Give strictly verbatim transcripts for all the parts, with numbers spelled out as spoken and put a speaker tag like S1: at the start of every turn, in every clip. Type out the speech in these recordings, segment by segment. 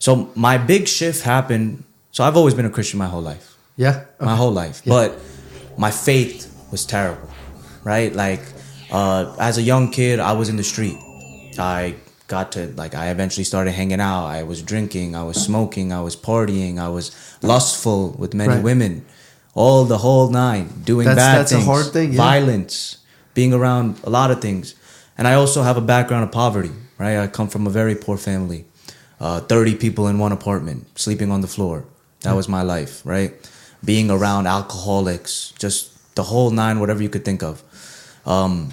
S1: So my big shift happened. So I've always been a Christian my whole life.
S2: Yeah. Okay.
S1: My whole life.
S2: Yeah.
S1: But my faith was terrible, right? Like, uh, as a young kid, I was in the street. I got to, like, I eventually started hanging out. I was drinking, I was smoking, I was partying, I was lustful with many
S2: Right.
S1: women. All the whole nine, doing
S2: That's-
S1: bad
S2: that's a
S1: things.
S2: hard thing, yeah.
S1: Violence, being around a lot of things. And I also have a background of poverty, right? I come from a very poor family. Uh, thirty people in one apartment, sleeping on the floor. That was my life, right? Being around alcoholics, just the whole nine, whatever you could think of. Um,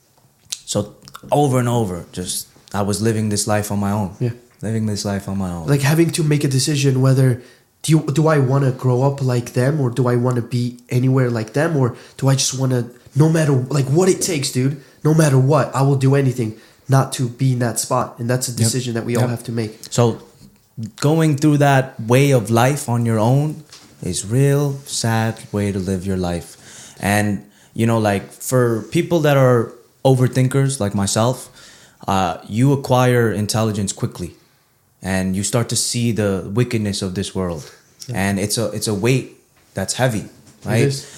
S1: so over and over, just I was living this life on my own.
S2: Yeah.
S1: Living this life on my own.
S2: Like having to make a decision whether do you do I want to grow up like them, or do I want to be anywhere like them, or do I just want to, no matter like what it takes, dude, no matter what, I will do anything not to be in that spot. And that's a decision that we all
S1: Yep.
S2: have to make.
S1: So going through that way of life on your own is real sad way to live your life. And you know, like for people that are overthinkers like myself, uh, you acquire intelligence quickly, and you start to see the wickedness of this world,
S2: Yeah.
S1: and it's a it's a weight that's heavy,
S2: It
S1: right?
S2: is.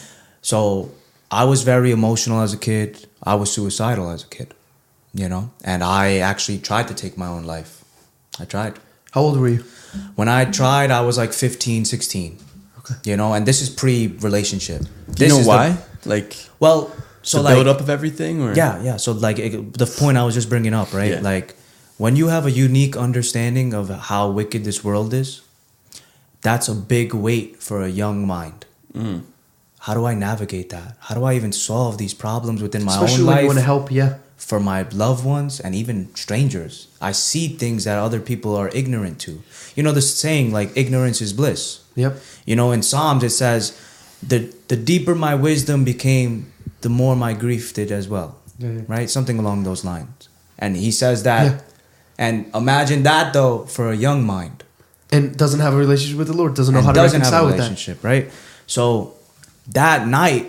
S1: So I was very emotional as a kid. I was suicidal as a kid, you know, and I actually tried to take my own life. I tried.
S2: How old were you?
S1: When I tried, I was like fifteen, sixteen.
S2: Okay.
S1: You know, and this is pre-relationship.
S3: Do you
S1: This
S3: know
S1: is
S3: why?
S1: The,
S3: like,
S1: well, so
S3: the
S1: like,
S3: build up of everything, or
S1: yeah, yeah. So like it, the point I was just bringing up, right?
S3: Yeah.
S1: Like when you have a unique understanding of how wicked this world is, that's a big weight for a young mind.
S3: Mm.
S1: How do I navigate that? How do I even solve these problems within my
S2: Especially
S1: own
S2: when
S1: life?
S2: you want to help, yeah.
S1: For my loved ones and even strangers. I see things that other people are ignorant to. You know the saying, like, ignorance is bliss.
S2: Yep.
S1: You know, in Psalms it says, the the deeper my wisdom became, the more my grief did as well.
S2: Yeah, yeah.
S1: Right? Something along those lines. And he says that.
S2: Yeah.
S1: And imagine that, though, for a young mind.
S2: And doesn't have a relationship with the Lord, doesn't know
S1: And
S2: how to
S1: doesn't have
S2: reconcile
S1: a
S2: with that.
S1: relationship, right? So that night,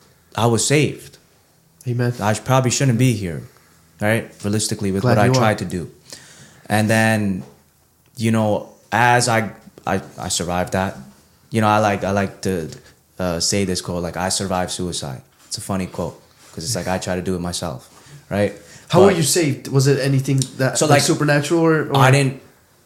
S1: I was saved.
S2: Amen.
S1: I probably shouldn't be here, right? Realistically, with
S2: Glad
S1: what I
S2: you are.
S1: tried to do. And then, you know, as I, I I survived that, you know, I like I like to uh, say this quote, like, I survived suicide. It's a funny quote because it's like I try to do it myself, right?
S2: How
S1: But
S2: were you saved? Was it anything that
S1: So,
S2: like,
S1: like,
S2: supernatural, or, or
S1: I didn't,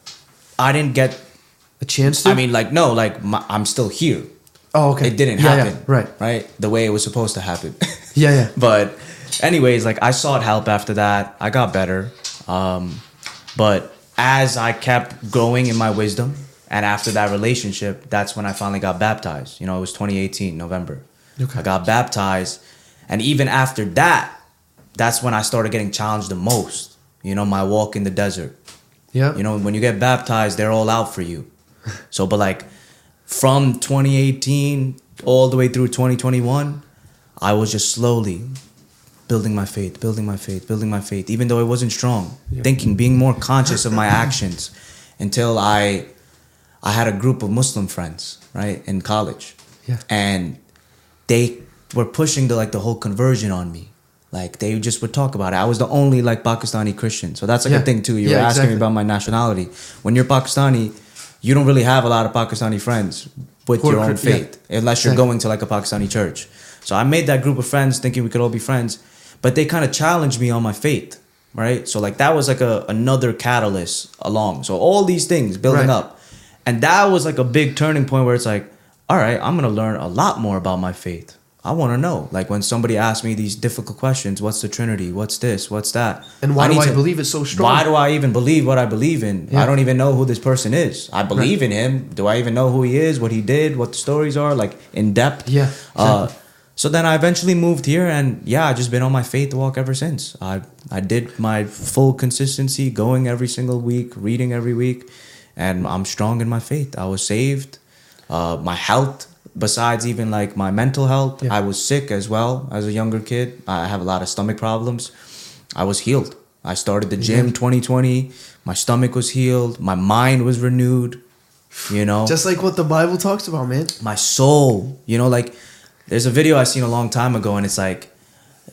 S1: I didn't get.
S2: a chance to?
S1: I mean, like, no, like my, I'm still here.
S2: oh, okay.
S1: It didn't
S2: Yeah, yeah,
S1: happen,
S2: right.
S1: Right, the way it was supposed to happen.
S2: Yeah, yeah.
S1: But anyways, like I sought help after that. I got better. Um, but as I kept growing in my wisdom, and after that relationship, that's when I finally got baptized. You know, it was twenty eighteen, November.
S2: Okay.
S1: I got baptized. And even after that, that's when I started getting challenged the most. You know, my walk in the desert.
S2: Yeah.
S1: You know, when you get baptized, they're all out for you. So, but like from twenty eighteen all the way through twenty twenty-one, I was just slowly building my faith, building my faith, building my faith, even though it wasn't strong.
S2: Yeah.
S1: Thinking, being more conscious of my actions, until I, I had a group of Muslim friends, right, in college,
S2: Yeah.
S1: and they were pushing the like the whole conversion on me. Like they just would talk about it. I was the only like Pakistani Christian, so that's like
S2: Yeah.
S1: a thing too. You
S2: Yeah,
S1: were asking
S2: exactly.
S1: me about my nationality. When you're Pakistani, you don't really have a lot of Pakistani friends with
S2: Who are
S1: your own
S2: Chri- yeah.
S1: faith, unless you're
S2: Exactly.
S1: going to like a Pakistani church. So I made that group of friends thinking we could all be friends, but they kind of challenged me on my faith, right? So like that was like a another catalyst along. So all these things building
S2: Right.
S1: up, and that was like a big turning point where it's like, all right, I'm gonna learn a lot more about my faith. I want to know. Like when somebody asks me these difficult questions, what's the Trinity? What's this? What's that?
S2: And why
S1: need
S2: do I
S1: to-
S2: believe it so strong?
S1: Why do I even believe what I believe in?
S2: Yeah.
S1: I don't even know who this person is. I believe in him. Do I even know who he is, what he did, what the stories are, like in depth?
S2: Yeah,
S1: Uh,
S2: exactly.
S1: so then I eventually moved here, and yeah, I've just been on my faith walk ever since. I I did my full consistency, going every single week, reading every week, and I'm strong in my faith. I was saved. Uh, my health, besides even like my mental health,
S2: Yeah.
S1: I was sick as well as a younger kid. I have a lot of stomach problems. I was healed. I started the gym twenty twenty. My stomach was healed. My mind was renewed. You know,
S2: Just like what the Bible talks about, man.
S1: my soul. You know, like there's a video I seen a long time ago, and it's like,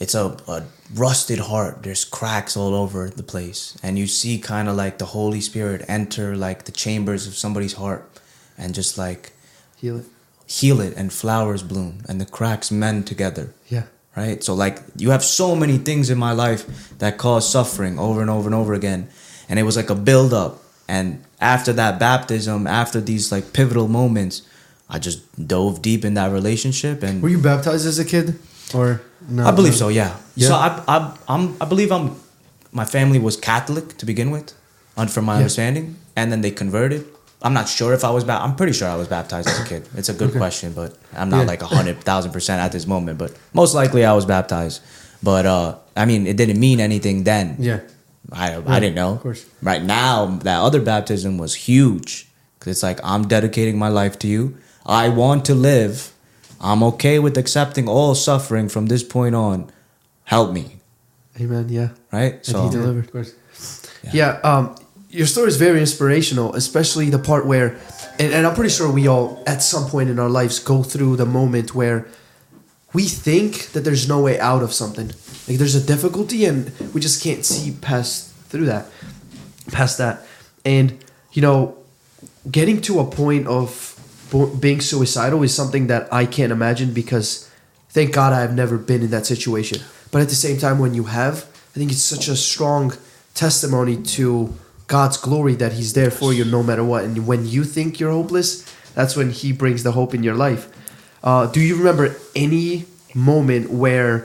S1: it's a, a rusted heart. There's cracks all over the place, and you see kind of like the Holy Spirit enter like the chambers of somebody's heart, and just like
S2: Heal it.
S1: heal it, and flowers bloom, and the cracks mend together.
S2: Yeah.
S1: Right? So like you have so many things in my life that cause suffering over and over and over again, and it was like a build up. And after that baptism, after these like pivotal moments, I just dove deep in that relationship. And
S2: Were you baptized as a kid, or no?
S1: I believe
S2: no?
S1: so, yeah.
S2: Yeah.
S1: So I, I, I'm, I believe I'm. My family was Catholic to begin with, un- from my
S2: Yeah.
S1: understanding, and then they converted. I'm not sure if I was. Ba- I'm pretty sure I was baptized as a kid. It's a good
S2: Okay.
S1: question, but I'm not
S2: Yeah.
S1: like a hundred thousand percent at this moment. But most likely I was baptized. But uh, I mean, it didn't mean anything then.
S2: Yeah.
S1: I,
S2: Yeah,
S1: I didn't know.
S2: of course.
S1: Right now, that other baptism was huge. Because it's like, I'm dedicating my life to you. I want to live. I'm okay with accepting all suffering from this point on. Help me.
S2: Amen. Yeah.
S1: Right?
S2: And
S1: So,
S2: he delivered. Of course.
S1: Yeah.
S2: Yeah. um, your story is very inspirational, especially the part where, and, and I'm pretty sure we all, at some point in our lives, go through the moment where we think that there's no way out of something. Like there's a difficulty, and we just can't see past through that, past that. And you know, getting to a point of bo- being suicidal is something that I can't imagine, because thank God I've never been in that situation. But at the same time, when you have, I think it's such a strong testimony to God's glory that He's there for you no matter what. And when you think you're hopeless, that's when He brings the hope in your life. Uh, do you remember any moment where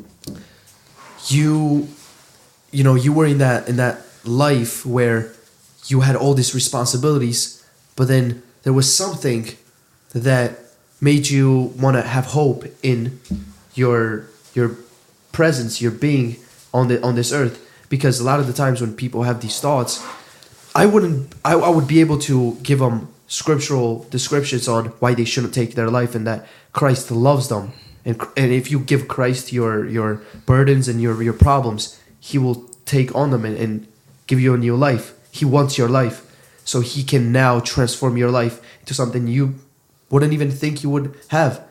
S2: you, you know, you were in that in that life where you had all these responsibilities, but then there was something that made you want to have hope in your your presence, your being on the on this earth? Because a lot of the times when people have these thoughts, I wouldn't I, I would be able to give them scriptural descriptions on why they shouldn't take their life, and that Christ loves them, and and if you give Christ your your burdens and your your problems, He will take on them and, and give you a new life. He wants your life, so He can now transform your life into something you wouldn't even think you would have.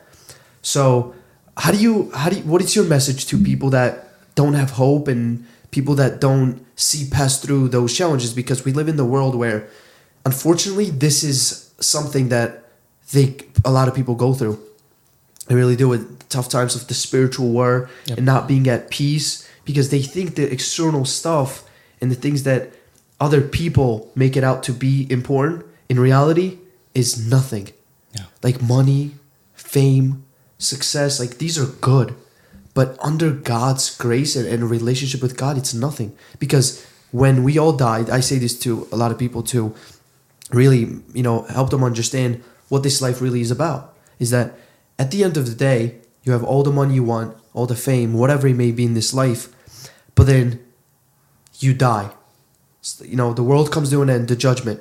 S2: So how do you how do you, what is your message to people that don't have hope and people that don't see past through those challenges? Because we live in the world where, unfortunately, this is something that they a lot of people go through. They really do, with tough times of the spiritual war. Yep. And not being at peace, because they think the external stuff and the things that other people make it out to be important in reality is nothing.
S1: Yeah.
S2: Like money, fame, success, like these are good. But under God's grace and, and relationship with God, it's nothing. Because when we all died, I say this to a lot of people to really, you know, help them understand what this life really is about. Is that at the end of the day, you have all the money you want, all the fame, whatever it may be in this life, but then you die. You know, the world comes to an end, the judgment.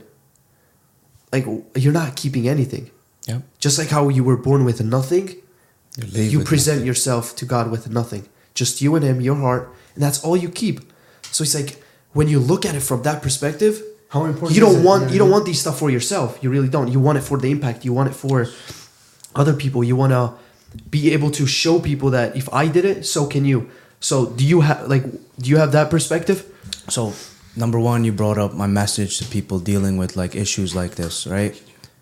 S2: Like, you're not keeping anything.
S1: Yep.
S2: Just like how you were born with nothing,
S1: you,
S2: you present
S1: nothing.
S2: yourself to God with nothing. Just you and Him, your heart, and that's all you keep. So it's like, when you look at it from that perspective,
S3: how important
S2: you
S3: is
S2: don't
S3: it?
S2: want
S3: Yeah,
S2: you don't
S3: yeah.
S2: want these stuff for yourself. You really don't. You want it for the impact. You want it for other people. You want to be able to show people that if I did it, so can you. So do you have like do you have that perspective?
S1: So, number one, you brought up my message to people dealing with like issues like this, right?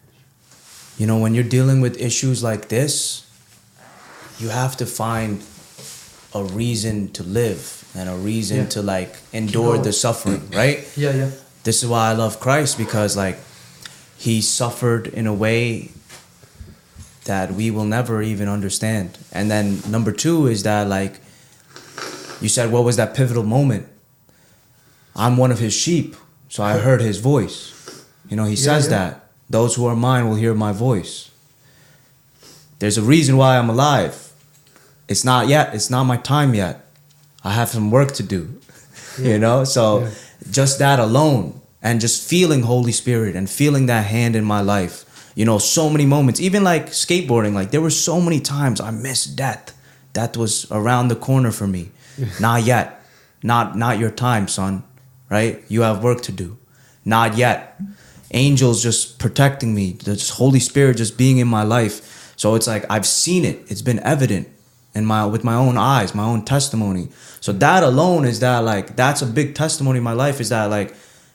S1: You know, when you're dealing with issues like this, you have to find a reason to live and a reason
S2: Yeah.
S1: to like endure
S2: No.
S1: the suffering, right?
S2: Yeah, yeah.
S1: This is why I love Christ, because like He suffered in a way that we will never even understand. And then number two is that like you said, what was that pivotal moment? I'm one of His sheep, so I heard His voice. You know, He
S2: Yeah,
S1: says
S2: yeah.
S1: that. Those who are mine will hear my voice. There's a reason why I'm alive. It's not yet. It's not my time yet. I have some work to do.
S2: Yeah.
S1: You know? So
S2: Yeah.
S1: just that alone, and just feeling Holy Spirit and feeling that hand in my life. You know, so many moments. Even like skateboarding, like there were so many times I missed death. That was around the corner for me. Not yet. Not not your time, son. Right? You have work to do. Not yet. Angels just protecting me. The Holy Spirit just being in my life. So it's like I've seen it. It's been evident. in my with my own eyes, my own testimony. So that alone is that like that's a big testimony in my life. Is that like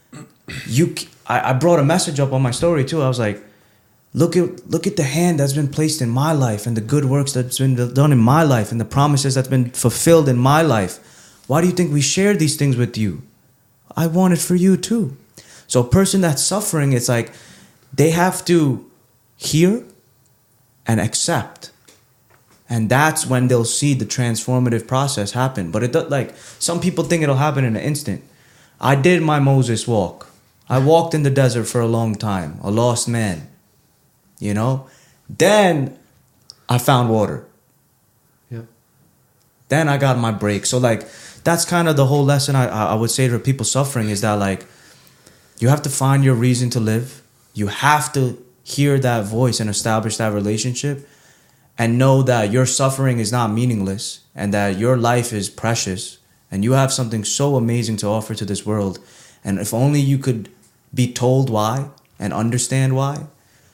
S1: you? I, I brought a message up on my story too. I was like, look at look at the hand that's been placed in my life and the good works that's been done in my life and the promises that's been fulfilled in my life. Why do you think we share these things with you? I want it for you too. So a person that's suffering, it's like they have to hear and accept. And that's when they'll see the transformative process happen. But it does, like some people think it'll happen in an instant. I did my Moses walk. I walked in the desert for a long time, a lost man. You know? Then I found water.
S2: Yeah.
S1: Then I got my break. So like that's kind of the whole lesson I I would say to people suffering is that like you have to find your reason to live. You have to hear that voice and establish that relationship and know that your suffering is not meaningless and that your life is precious and you have something so amazing to offer to this world. And if only you could be told why and understand why,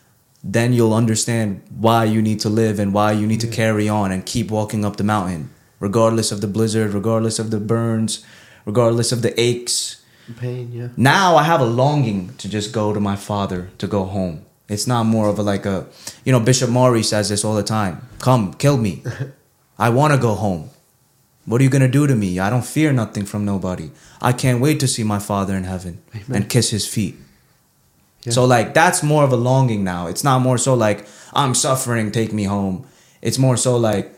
S1: then you'll understand why you need to live and why you need yeah. to carry on and keep walking up the mountain, regardless of the blizzard, regardless of the burns, regardless of the aches.
S2: Pain, yeah.
S1: Now I have a longing to just go to my father, to go home. It's not more of a like a, you know, Bishop Maury says this all the time. Come, kill me. I want to go home. What are you going to do to me? I don't fear nothing from nobody. I can't wait to see my father in heaven Amen. And kiss his feet. Yeah. So like that's more of a longing now. It's not more so like I'm suffering, take me home. It's more so like,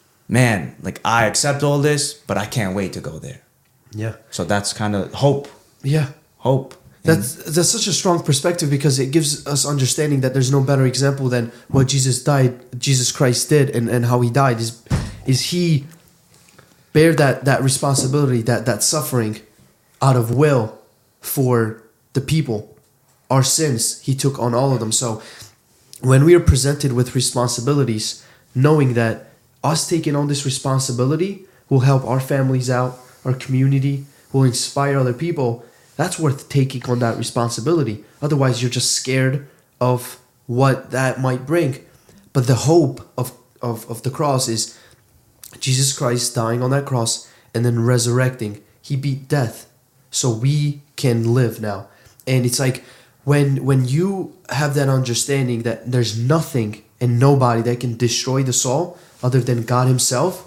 S1: man, like I accept all this, but I can't wait to go there.
S2: Yeah.
S1: So that's kind of hope.
S2: Yeah.
S1: Hope.
S2: That's that's such a strong perspective because it gives us understanding that there's no better example than what Jesus died, Jesus Christ did and, and how he died is is he bear that, that responsibility, that, that suffering out of will for the people. Our sins, he took on all of them. So when we are presented with responsibilities, knowing that us taking on this responsibility will help our families out, our community, will inspire other people, that's worth taking on that responsibility. Otherwise, you're just scared of what that might bring. But the hope of, of, of the cross is Jesus Christ dying on that cross and then resurrecting. He beat death so we can live now. And it's like when when you have that understanding that there's nothing and nobody that can destroy the soul other than God himself,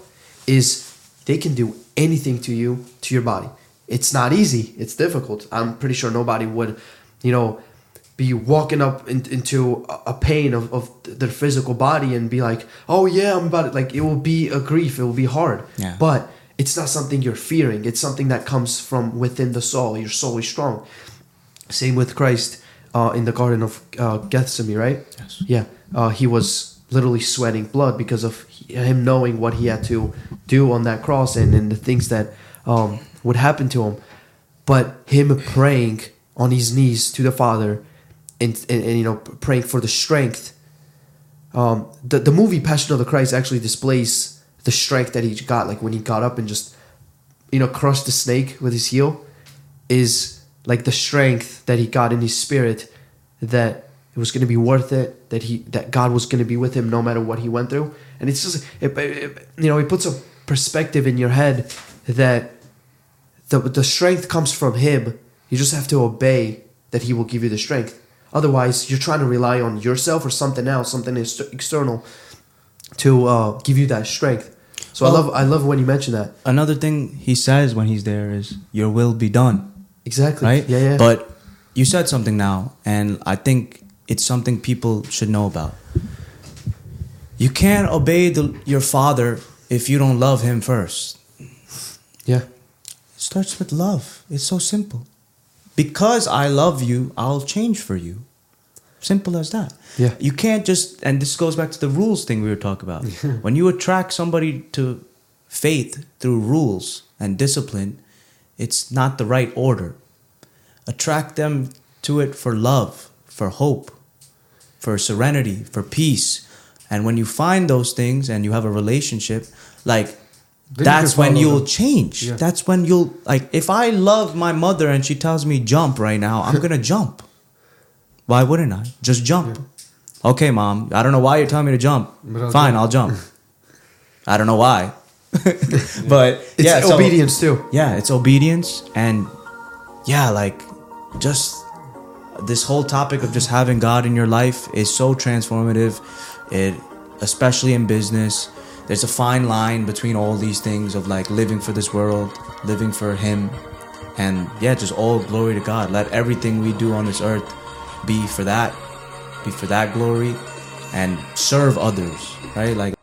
S2: is they can do anything to you, to your body. It's not easy. It's difficult. I'm pretty sure nobody would, you know, be walking up in, into a pain of, of their physical body and be like, oh yeah, I'm about it. Like it will be a grief. It will be hard.
S1: Yeah.
S2: But it's not something you're fearing. It's something that comes from within the soul. Your soul is strong. Same with Christ uh, in the Garden of uh, Gethsemane, right?
S1: Yes.
S2: Yeah. Uh, he was literally sweating blood because of him knowing what he had to do on that cross and, and the things that um, would happen to him. But him praying on his knees to the Father and, and, and you know, praying for the strength. Um, the, the movie Passion of the Christ actually displays the strength that he got, like when he got up and just, you know, crushed the snake with his heel, is like the strength that he got in his spirit, that it was going to be worth it, that he that God was going to be with him no matter what he went through. And it's just, it, it, you know, it puts a perspective in your head that the the strength comes from him. You just have to obey that he will give you the strength. Otherwise, you're trying to rely on yourself or something else, something ex- external, to uh, give you that strength. So well, I love I love when you mention that.
S1: Another thing he says when he's there is, "Your will be done."
S2: Exactly.
S1: Right?
S2: Yeah, yeah.
S1: But you said something now, and I think it's something people should know about. You can't obey the, your father if you don't love him first.
S2: Yeah.
S1: It starts with love. It's so simple. Because I love you, I'll change for you. Simple as that.
S2: Yeah.
S1: You can't just, and this goes back to the rules thing we were talking about. When you attract somebody to faith through rules and discipline, it's not the right order. Attract them to it for love, for hope, for serenity, for peace. And when you find those things and you have a relationship, like, then that's you when you'll them. change. Yeah. That's when you'll, like, if I love my mother and she tells me jump right now, I'm going to jump. Why wouldn't I? Just jump. Yeah. Okay, mom, I don't know why you're telling me to jump. I'll Fine, jump. I'll jump. I don't know why. But
S2: It's
S1: yeah, so-
S2: obedience too.
S1: yeah, it's obedience. And yeah, like just this whole topic of just having God in your life is so transformative. It, especially in business, there's a fine line between all these things of like living for this world, living for Him. And yeah, just all glory to God. Let everything we do on this earth be for that, be for that glory, and serve others, right? Like